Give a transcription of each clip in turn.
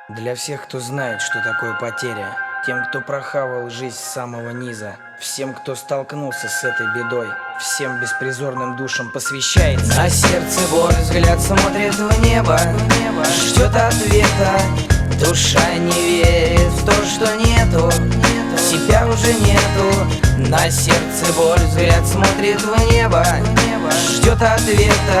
Для всех, кто знает, что такое потеря, тем, кто прохавал жизнь с самого низа, всем, кто столкнулся с этой бедой, всем беспризорным душам посвящается. На сердце боль, взгляд смотрит в небо, ждет ответа. Душа не верит в то, что нету, себя уже нету. На сердце боль, взгляд смотрит в небо, ждет ответа.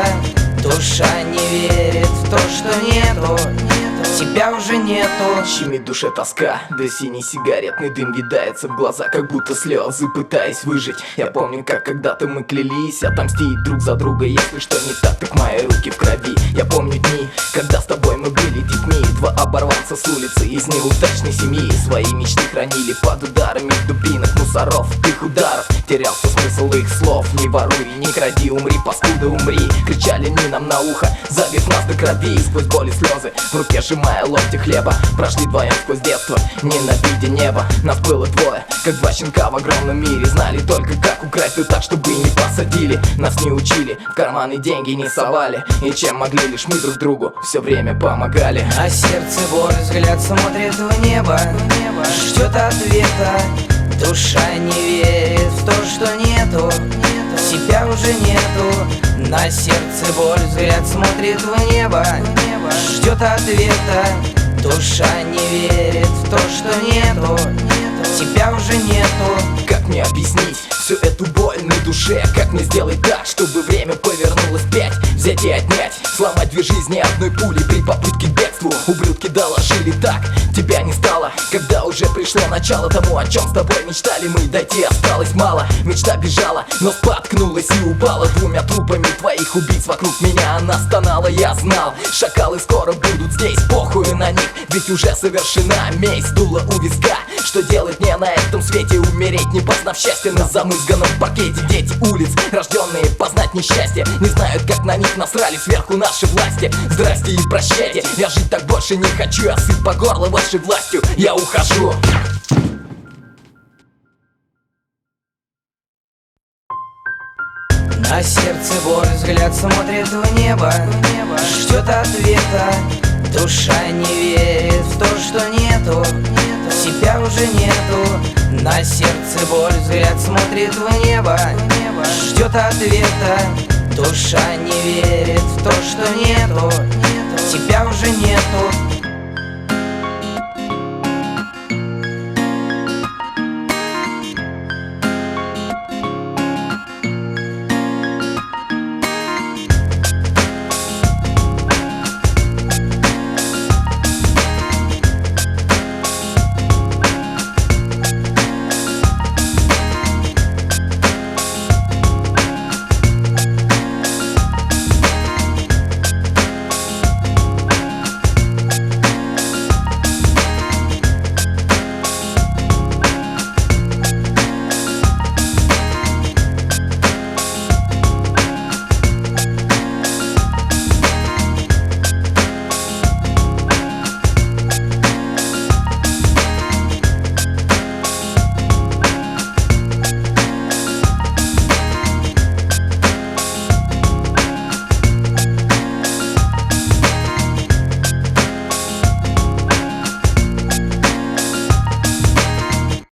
Душа не верит в то, что нету, тебя уже нету. Щемит в душе тоска, да синий сигаретный дым видается в глаза, как будто слезы, пытаясь выжить. Я помню, как когда-то мы клялись отомстить друг за друга. Если что не так, так мои руки в крови. Я помню дни, когда с тобой мы были детьми. Два оборванца с улицы из неудачной семьи свои мечты хранили под ударами дубинок, мусоров, их ударов. Терялся смысл их слов: не воруй, не кради, умри, паскуда, умри. Кричали они нам на ухо, забив нас до крови. И сквозь боль и слезы, в руке сжимая ломти хлеба, прошли вдвоем сквозь детство, ненавидя небо. Нас было двое, как два щенка в огромном мире. Знали только, как украсть, да так, чтобы не посадили. Нас не учили, в карманы деньги не совали, и чем могли, лишь мы друг другу все время помогали. А сердце боль, взгляд смотрит в небо, ждет ответа. Душа не верит в то, что нету, себя уже нету. На сердце боль, взгляд смотрит в небо, ждет ответа. Душа не верит в то, что нету, тебя уже нету. Как мне объяснить всю эту боль на душе? Как мне сделать так, чтобы время повернулось вспять? Взять и отнять, сломать две жизни одной пулей при попытке к бегству. Ублюдки доложили так, тебя не стало, когда уже пришло начало тому, о чем с тобой мечтали мы. Дойти осталось мало, мечта бежала, но споткнулась и упала. Двумя трупами твоих убийц вокруг меня она стонала. Я знал, шакалы скоро будут здесь, похуй на них, ведь уже совершена месть. Дуло у виска, что делать мне на этом свете? Умереть, не познав счастья на замызганном паркете. Дети улиц, рожденные познать несчастье, не знают, как на них насрали сверху наши власти. Здрасте и прощайте, я жить так больше не хочу. Я сыт по горло вашей властью, я ухожу. На сердце боль, взгляд смотрит в небо, ждет ответа. Душа не верит в то, что нету, себя уже нету. На сердце боль, взгляд смотрит в небо, ждет ответа. Душа не верит в то, что нету, тебя уже нету.